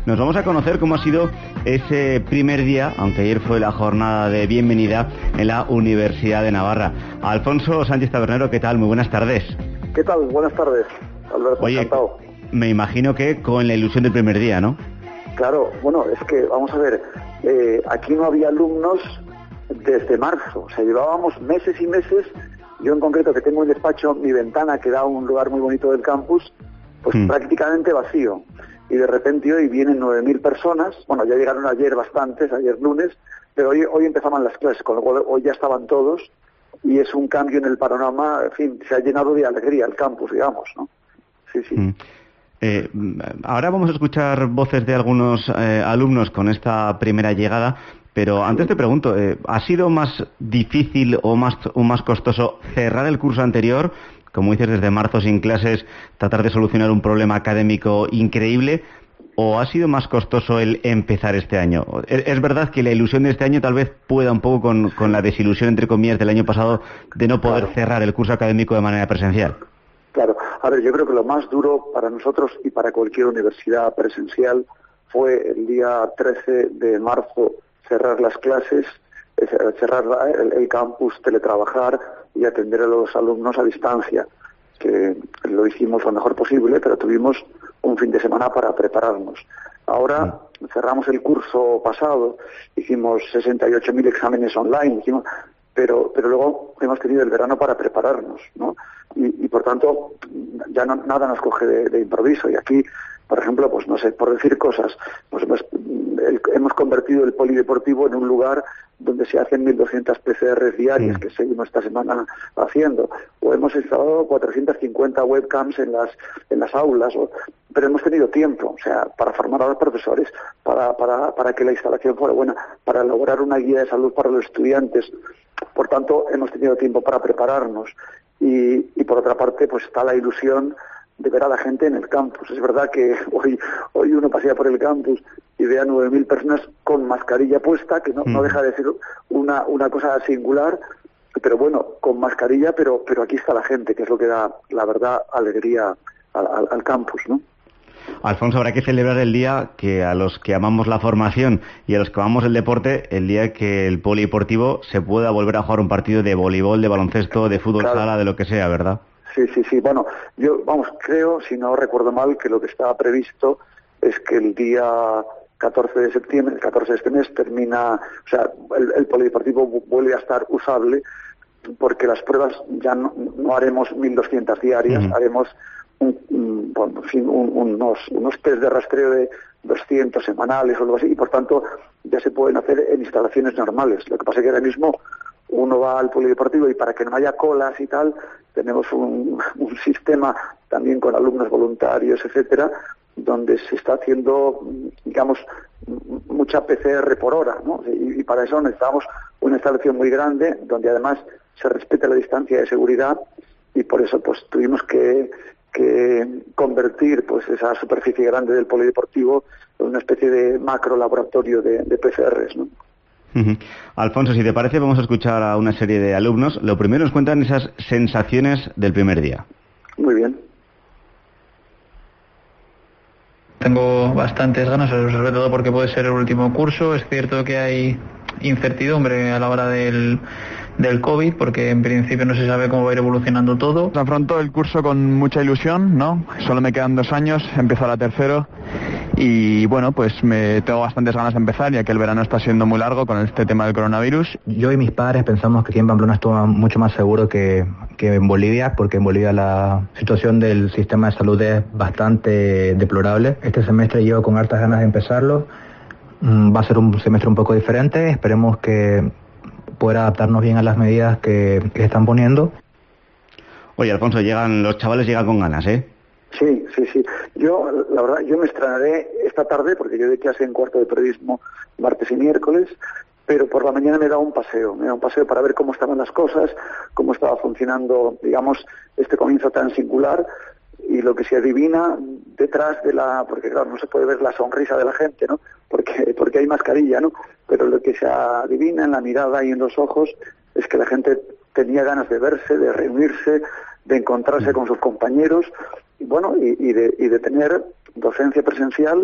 nos vamos a conocer cómo ha sido ese primer día, aunque ayer fue la jornada de bienvenida en la Universidad de Navarra. Alfonso Sánchez Tabernero, ¿qué tal? Muy buenas tardes. ¿Qué tal? Buenas tardes, Alberto. Oye, encantado. Me imagino que con la ilusión del primer día, ¿no? Claro, bueno, es que, vamos a ver, aquí no había alumnos desde marzo, o sea, llevábamos meses y meses. Yo en concreto, que tengo un despacho, mi ventana que da a un lugar muy bonito del campus, pues prácticamente vacío. Y de repente hoy vienen 9.000 personas, bueno, ya llegaron ayer bastantes, ayer lunes, pero hoy empezaban las clases, con lo cual hoy ya estaban todos, y es un cambio en el panorama, en fin, se ha llenado de alegría el campus, digamos, ¿no? Sí, sí. Ahora vamos a escuchar voces de algunos alumnos con esta primera llegada, pero antes te pregunto, ¿ha sido más difícil o más costoso cerrar el curso anterior, como dices, desde marzo sin clases, tratar de solucionar un problema académico increíble, o ha sido más costoso el empezar este año? Es verdad que la ilusión de este año tal vez pueda un poco con la desilusión, entre comillas, del año pasado de no poder cerrar el curso académico de manera presencial. Claro, a ver, yo creo que lo más duro para nosotros y para cualquier universidad presencial fue el día 13 de marzo cerrar las clases, cerrar el campus, teletrabajar y atender a los alumnos a distancia, que lo hicimos lo mejor posible, pero tuvimos un fin de semana para prepararnos. Ahora cerramos el curso pasado, hicimos 68.000 exámenes online, pero luego hemos tenido el verano para prepararnos, ¿no? Y por tanto, ya nada nos coge de improviso. Y aquí, por ejemplo, pues no sé, por decir cosas, pues hemos convertido el polideportivo en un lugar donde se hacen 1.200 PCRs diarias, que seguimos esta semana haciendo, o hemos instalado 450 webcams en las aulas, pero hemos tenido tiempo, o sea, para formar a los profesores, para que la instalación fuera buena, para elaborar una guía de salud para los estudiantes. Por tanto, hemos tenido tiempo para prepararnos. Y por otra parte, pues está la ilusión de ver a la gente en el campus. Es verdad que hoy uno pasea por el campus y ve a 9.000 personas con mascarilla puesta, que no deja de ser una cosa singular, pero bueno, con mascarilla, pero aquí está la gente, que es lo que da, la verdad, alegría al campus, ¿no? Alfonso, habrá que celebrar el día que a los que amamos la formación y a los que amamos el deporte, el día que el polideportivo se pueda volver a jugar un partido de voleibol, de baloncesto, de fútbol sala, de lo que sea, ¿verdad? Sí. Bueno, yo, creo, si no recuerdo mal, que lo que estaba previsto es que el día 14 de septiembre, el 14 de este mes, termina, o sea, el polideportivo vuelve a estar usable, porque las pruebas ya no haremos 1.200 diarias, haremos unos test de rastreo de 200 semanales o algo así, y por tanto ya se pueden hacer en instalaciones normales. Lo que pasa es que ahora mismo uno va al polideportivo y para que no haya colas y tal, tenemos un sistema también con alumnos voluntarios, etcétera, donde se está haciendo, digamos, mucha PCR por hora, ¿no? Y para eso necesitamos una instalación muy grande, donde además se respete la distancia de seguridad, y por eso pues tuvimos que convertir pues esa superficie grande del polideportivo en una especie de macro laboratorio de PCRs, ¿no? Alfonso, si te parece, vamos a escuchar a una serie de alumnos. Lo primero, nos cuentan esas sensaciones del primer día. Muy bien. Tengo bastantes ganas, sobre todo porque puede ser el último curso. Es cierto que hay incertidumbre a la hora del COVID, porque en principio no se sabe cómo va a ir evolucionando todo. Afronto el curso con mucha ilusión, ¿no? Solo me quedan 2 años, empiezo la tercero y bueno, pues tengo bastantes ganas de empezar, ya que el verano está siendo muy largo con este tema del coronavirus. Yo y mis padres pensamos que aquí en Pamplona estuvo mucho más seguro que en Bolivia, porque en Bolivia la situación del sistema de salud es bastante deplorable. Este semestre yo con hartas ganas de empezarlo. Va a ser un semestre un poco diferente, esperemos que poder adaptarnos bien a las medidas que están poniendo. Oye, Alfonso, los chavales llegan con ganas, ¿eh? Sí. Yo, la verdad, me estrenaré esta tarde, porque yo doy clase en cuarto de periodismo martes y miércoles, pero por la mañana me he dado un paseo para ver cómo estaban las cosas, cómo estaba funcionando, digamos, este comienzo tan singular, y lo que se adivina detrás porque claro, no se puede ver la sonrisa de la gente, ¿no? Porque hay mascarilla, ¿no? Pero lo que se adivina en la mirada y en los ojos es que la gente tenía ganas de verse, de reunirse, de encontrarse con sus compañeros, y bueno, y de tener docencia presencial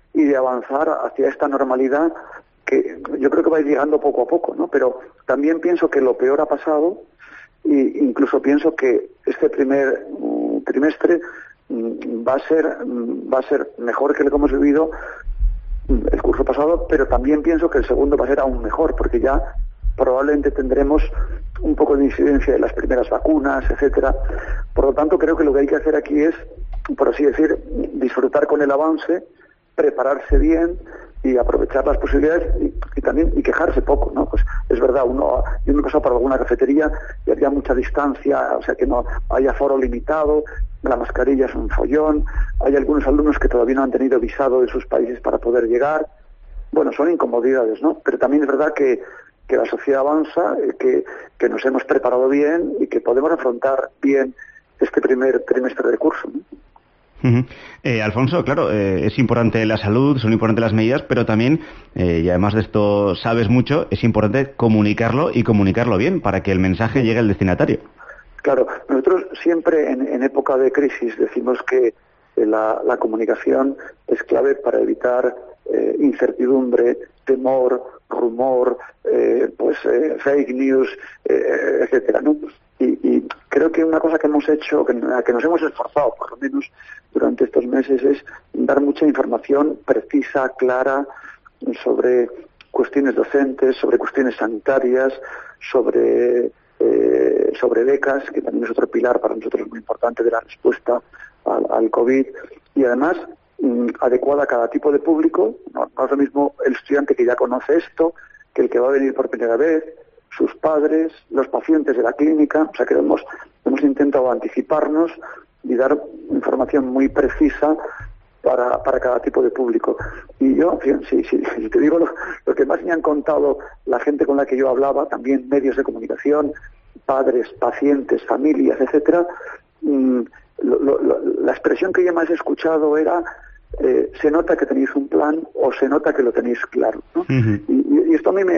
y de avanzar hacia esta normalidad que yo creo que va a ir llegando poco a poco, ¿no? Pero también pienso que lo peor ha pasado, e incluso pienso que este primer trimestre va a ser mejor que lo que hemos vivido el curso pasado, pero también pienso que el segundo va a ser aún mejor, porque ya probablemente tendremos un poco de incidencia de las primeras vacunas, etcétera. Por lo tanto, creo que lo que hay que hacer aquí es, por así decir, disfrutar con el avance, prepararse bien y aprovechar las posibilidades y también quejarse poco, ¿no? Pues es verdad, yo me he pasado por alguna cafetería y había mucha distancia, o sea que no hay aforo limitado, la mascarilla es un follón, hay algunos alumnos que todavía no han tenido visado de sus países para poder llegar. Bueno, son incomodidades, ¿no? Pero también es verdad que la sociedad avanza, que nos hemos preparado bien y que podemos afrontar bien este primer trimestre de curso, ¿no? Alfonso, claro, es importante la salud, son importantes las medidas, pero también, y además de esto sabes mucho, es importante comunicarlo y comunicarlo bien para que el mensaje llegue al destinatario. Claro, nosotros siempre en época de crisis decimos que la comunicación es clave para evitar incertidumbre, temor, rumor, fake news, etcétera, ¿no? Y creo que una cosa que hemos hecho, que nos hemos esforzado, por lo menos durante estos meses, es dar mucha información precisa, clara, sobre cuestiones docentes, sobre cuestiones sanitarias, sobre becas, que también es otro pilar para nosotros muy importante de la respuesta al COVID, y además adecuada a cada tipo de público. No es lo mismo el estudiante que ya conoce esto, que el que va a venir por primera vez, sus padres, los pacientes de la clínica. O sea que hemos intentado anticiparnos y dar información muy precisa para cada tipo de público. Y yo, si te digo lo que más me han contado la gente con la que yo hablaba, también medios de comunicación, padres, pacientes, familias, etcétera, la expresión que yo más he escuchado era se nota que tenéis un plan o se nota que lo tenéis claro, ¿no? Y esto a mí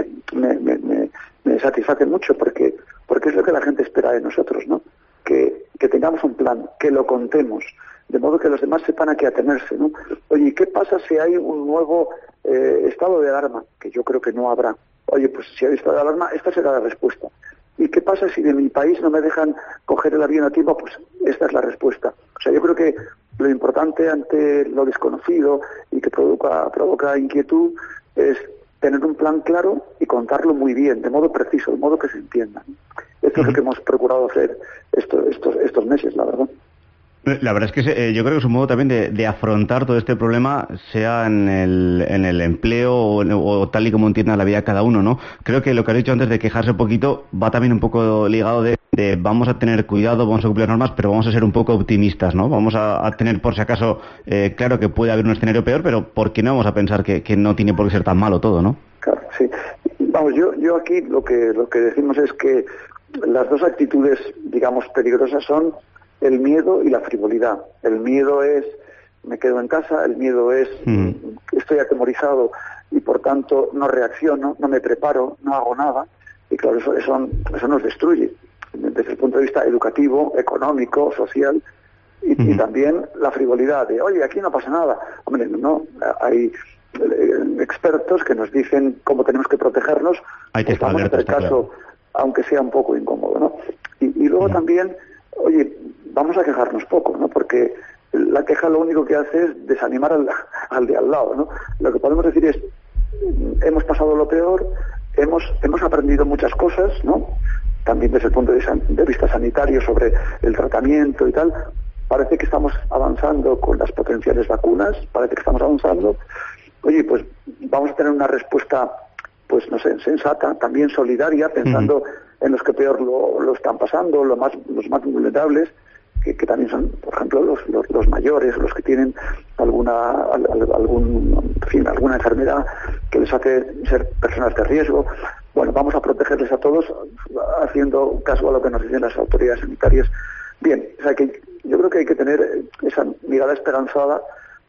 me satisface mucho porque es lo que la gente espera de nosotros, ¿no? Que tengamos un plan, que lo contemos, de modo que los demás sepan a qué atenerse, ¿no? Oye, ¿y qué pasa si hay un nuevo estado de alarma? Que yo creo que no habrá. Oye, pues si hay estado de alarma, esta será la respuesta. ¿Y qué pasa si de mi país no me dejan coger el avión a tiempo? Pues esta es la respuesta. O sea, yo creo que lo importante ante lo desconocido y que provoca inquietud es tener un plan claro y contarlo muy bien, de modo preciso, de modo que se entienda. Esto es lo que hemos procurado hacer estos meses, la verdad. La verdad es que yo creo que es un modo también de afrontar todo este problema, sea en el empleo o tal y como entienda la vida cada uno, ¿no? Creo que lo que has dicho antes de quejarse un poquito va también un poco ligado de vamos a tener cuidado, vamos a cumplir normas, pero vamos a ser un poco optimistas, ¿no? Vamos a tener por si acaso, claro que puede haber un escenario peor, pero ¿por qué no vamos a pensar que no tiene por qué ser tan malo todo, ¿no? Claro, sí. Vamos, yo aquí lo que decimos es que las dos actitudes, digamos, peligrosas son el miedo y la frivolidad. El miedo es me quedo en casa, el miedo es estoy atemorizado y por tanto no reacciono, no me preparo, no hago nada, y claro, eso nos destruye desde el punto de vista educativo, económico, social, y también la frivolidad de oye, aquí no pasa nada. Hombre, no, hay expertos que nos dicen cómo tenemos que protegernos, hay que estar alerta, en este caso, aunque sea un poco incómodo, ¿no? Y luego también, oye, vamos a quejarnos poco, ¿no? Porque la queja lo único que hace es desanimar al de al lado, ¿no? Lo que podemos decir es, hemos pasado lo peor, hemos aprendido muchas cosas, ¿no? También desde el punto de vista sanitario sobre el tratamiento y tal. Parece que estamos avanzando con las potenciales vacunas, parece que estamos avanzando. Oye, pues vamos a tener una respuesta, pues no sé, sensata, también solidaria, pensando en los que peor lo están pasando, los más vulnerables, que también son, por ejemplo, los mayores, los que tienen alguna enfermedad que les hace ser personas de riesgo. Bueno, vamos a protegerles a todos haciendo caso a lo que nos dicen las autoridades sanitarias. Bien, o sea que yo creo que hay que tener esa mirada esperanzada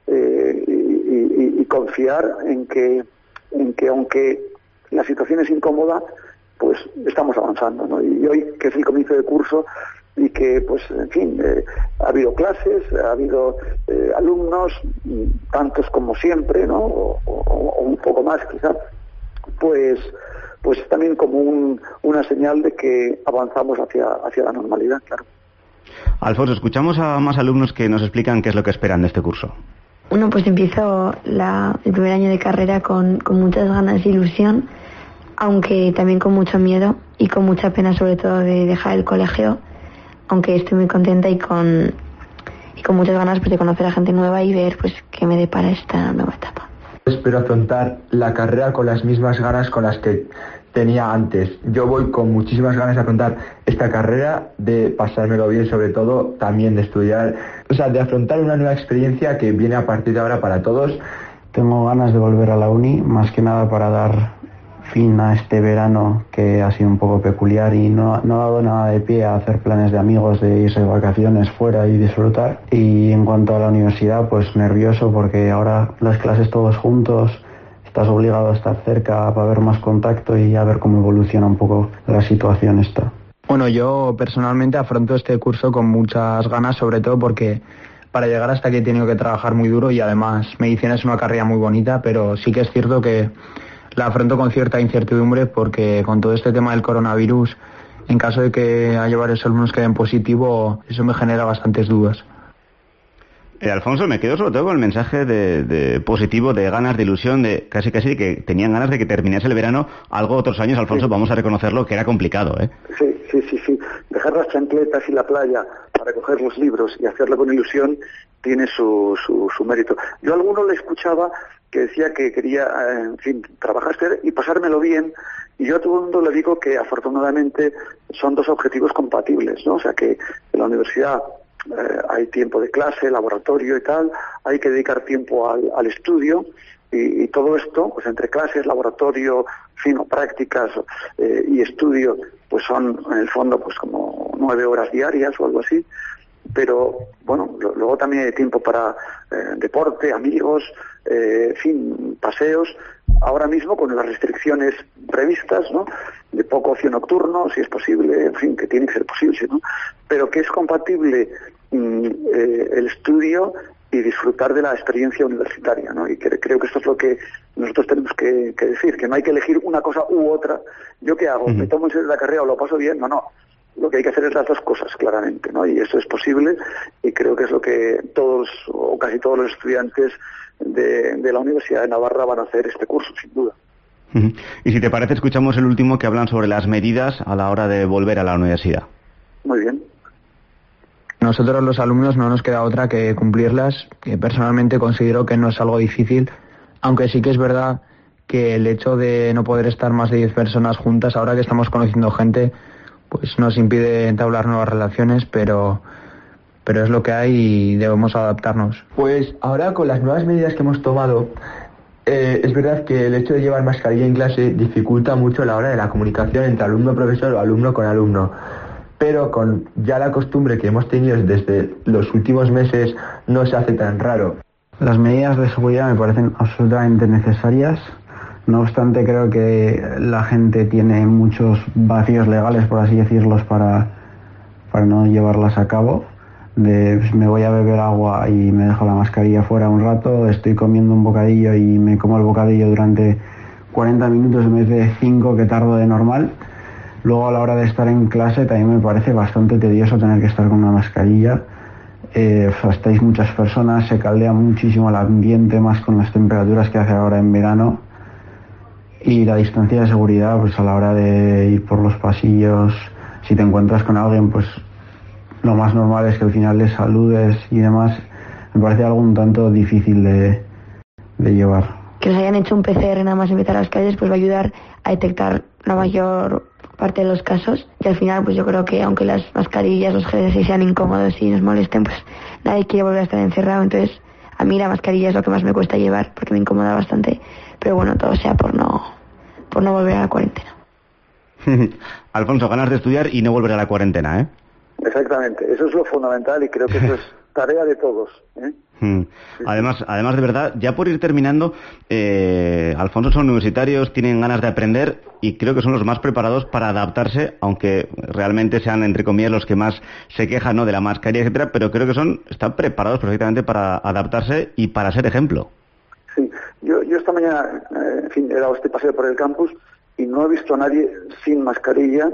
y confiar en que aunque la situación es incómoda, pues estamos avanzando, ¿no? Y hoy, que es el comienzo de curso, y que, pues, en fin, ha habido clases, ha habido alumnos, tantos como siempre, ¿no? O un poco más, quizá, pues también como una señal de que avanzamos hacia la normalidad, claro. Alfonso, escuchamos a más alumnos que nos explican qué es lo que esperan de este curso. Bueno, pues empiezo el primer año de carrera con muchas ganas e ilusión, aunque también con mucho miedo y con mucha pena, sobre todo, de dejar el colegio, aunque estoy muy contenta y con muchas ganas, pues, de conocer a gente nueva y ver, pues, qué me depara esta nueva etapa. Espero afrontar la carrera con las mismas ganas con las que tenía antes. Yo voy con muchísimas ganas de afrontar esta carrera, de pasármelo bien, sobre todo, también de estudiar, o sea, de afrontar una nueva experiencia que viene a partir de ahora para todos. Tengo ganas de volver a la uni, más que nada para dar fin a este verano que ha sido un poco peculiar y no ha dado nada de pie a hacer planes de amigos, de irse de vacaciones fuera y disfrutar. Y en cuanto a la universidad, pues nervioso porque ahora las clases todos juntos, estás obligado a estar cerca para ver más contacto y a ver cómo evoluciona un poco la situación esta. Bueno, yo personalmente afronto este curso con muchas ganas, sobre todo porque para llegar hasta aquí he tenido que trabajar muy duro y además medicina es una carrera muy bonita, pero sí que es cierto que la afronto con cierta incertidumbre porque con todo este tema del coronavirus, en caso de que haya varios alumnos que den positivo, eso me genera bastantes dudas. Alfonso, me quedo sobre todo con el mensaje de positivo, de ganas, de ilusión, de casi que tenían ganas de que terminase el verano, algo otros años, Alfonso, vamos a reconocerlo, que era complicado, ¿eh? Sí. Dejar las chancletas y la playa para coger los libros y hacerlo con ilusión tiene su mérito. Yo a alguno le escuchaba que decía que quería, en fin, trabajar y pasármelo bien, y yo a todo el mundo le digo que afortunadamente son dos objetivos compatibles, ¿no? O sea, que en la universidad hay tiempo de clase, laboratorio y tal, hay que dedicar tiempo al estudio, y todo esto, pues entre clases, laboratorio, prácticas y estudio, pues son en el fondo pues como 9 horas diarias o algo así, pero bueno, luego también hay tiempo para deporte, amigos, paseos, ahora mismo con las restricciones previstas, ¿no?, de poco ocio nocturno, si es posible, en fin, que tiene que ser posible, ¿no?, pero que es compatible el estudio y disfrutar de la experiencia universitaria, ¿no? Y creo que esto es lo que nosotros tenemos que decir, que no hay que elegir una cosa u otra. ¿Yo qué hago? ¿Me tomo en serio la carrera o lo paso bien? No. Lo que hay que hacer es las dos cosas, claramente, ¿no? Y eso es posible, y creo que es lo que todos, o casi todos los estudiantes de la Universidad de Navarra van a hacer este curso, sin duda. Y si te parece, escuchamos el último, que hablan sobre las medidas a la hora de volver a la universidad. Muy bien. Nosotros los alumnos no nos queda otra que cumplirlas, que personalmente considero que no es algo difícil, aunque sí que es verdad que el hecho de no poder estar más de 10 personas juntas, ahora que estamos conociendo gente, pues nos impide entablar nuevas relaciones, pero es lo que hay y debemos adaptarnos. Pues ahora, con las nuevas medidas que hemos tomado, es verdad que el hecho de llevar mascarilla en clase dificulta mucho la hora de la comunicación entre alumno-profesor o alumno con alumno. Pero con ya la costumbre que hemos tenido desde los últimos meses, no se hace tan raro. Las medidas de seguridad me parecen absolutamente necesarias. No obstante, creo que la gente tiene muchos vacíos legales, por así decirlos, para no llevarlas a cabo. Pues me voy a beber agua y me dejo la mascarilla fuera un rato, estoy comiendo un bocadillo y me como el bocadillo durante 40 minutos en vez de 5 que tardo de normal. Luego, a la hora de estar en clase, también me parece bastante tedioso tener que estar con una mascarilla. Estáis muchas personas, se caldea muchísimo el ambiente, más con las temperaturas que hace ahora en verano. Y la distancia de seguridad, pues a la hora de ir por los pasillos, si te encuentras con alguien, pues lo más normal es que al final le saludes y demás. Me parece algo un tanto difícil de llevar. Que nos hayan hecho un PCR nada más empezar las calles, pues va a ayudar a detectar la mayor parte de los casos, y al final pues yo creo que aunque las mascarillas, los geles sean incómodos y nos molesten, pues nadie quiere volver a estar encerrado. Entonces a mí la mascarilla es lo que más me cuesta llevar porque me incomoda bastante, pero bueno, todo sea por no volver a la cuarentena. Alfonso, ganas de estudiar y no volver a la cuarentena, ¿eh? Exactamente, eso es lo fundamental, y creo que eso es tarea de todos. Sí. Además, de verdad, ya por ir terminando, Alfonso, son universitarios, tienen ganas de aprender y creo que son los más preparados para adaptarse, aunque realmente sean, entre comillas, los que más se quejan, ¿no?, de la mascarilla, etcétera, pero creo que están preparados perfectamente para adaptarse y para ser ejemplo. Sí, yo esta mañana, en fin, he dado este paseo por el campus y no he visto a nadie sin mascarilla,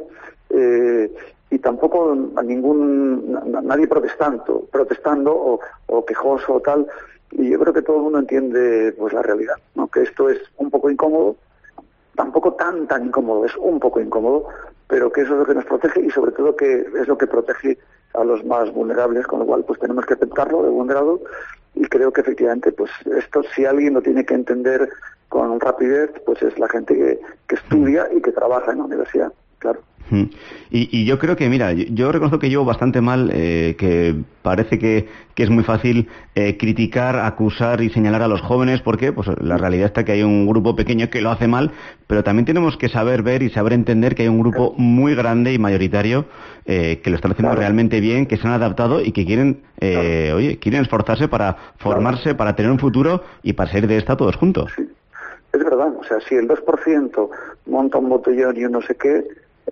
y tampoco a nadie protestando o quejoso o tal, y yo creo que todo el mundo entiende pues la realidad, ¿no?, que esto es un poco incómodo, tampoco tan incómodo, es un poco incómodo, pero que eso es lo que nos protege y sobre todo que es lo que protege a los más vulnerables, con lo cual pues tenemos que aceptarlo de buen grado, y creo que efectivamente pues esto, si alguien lo tiene que entender con rapidez, pues es la gente que estudia y que trabaja en la universidad, claro. Y yo creo que, mira, yo reconozco que llevo bastante mal, que parece que es muy fácil criticar, acusar y señalar a los jóvenes, porque pues la realidad está que hay un grupo pequeño que lo hace mal, pero también tenemos que saber ver y saber entender que hay un grupo muy grande y mayoritario que lo están haciendo realmente bien, que se han adaptado y que quieren quieren esforzarse para formarse, para tener un futuro y para salir de esta todos juntos. Sí. Es verdad, o sea, si el 2% monta un botellón y un no sé qué,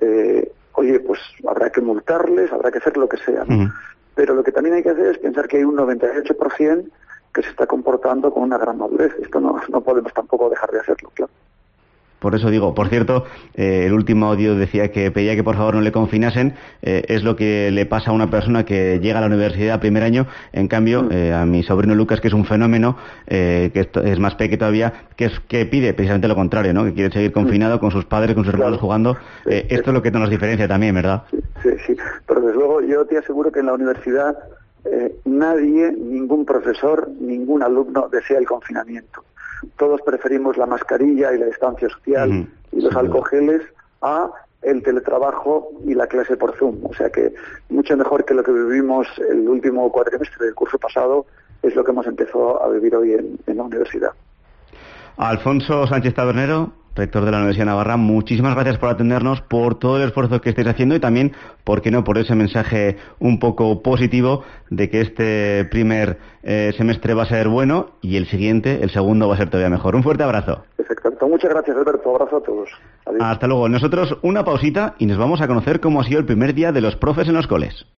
pues habrá que multarles, habrá que hacer lo que sea, ¿no? Pero lo que también hay que hacer es pensar que hay un 98% que se está comportando con una gran madurez. Esto no podemos tampoco dejar de hacerlo, claro. Por eso digo, por cierto, el último audio decía que pedía que por favor no le confinasen. Es lo que le pasa a una persona que llega a la universidad primer año. En cambio, a mi sobrino Lucas, que es un fenómeno, que es más pequeño todavía, que pide precisamente lo contrario, ¿no?, que quiere seguir confinado con sus padres, con sus hermanos jugando. Esto es lo que nos diferencia también, ¿verdad? Sí. Pero desde luego yo te aseguro que en la universidad nadie, ningún profesor, ningún alumno desea el confinamiento. Todos preferimos la mascarilla y la distancia social y los alcohogeles a el teletrabajo y la clase por Zoom. O sea que mucho mejor que lo que vivimos el último cuatrimestre del curso pasado es lo que hemos empezado a vivir hoy en la universidad. Alfonso Sánchez Tabernero, rector de la Universidad de Navarra, muchísimas gracias por atendernos, por todo el esfuerzo que estáis haciendo y también, ¿por qué no?, por ese mensaje un poco positivo de que este primer semestre va a ser bueno y el segundo va a ser todavía mejor. Un fuerte abrazo. Exacto. Muchas gracias, Alberto. Abrazo a todos. Adiós. Hasta luego. Nosotros una pausita y nos vamos a conocer cómo ha sido el primer día de los profes en los coles.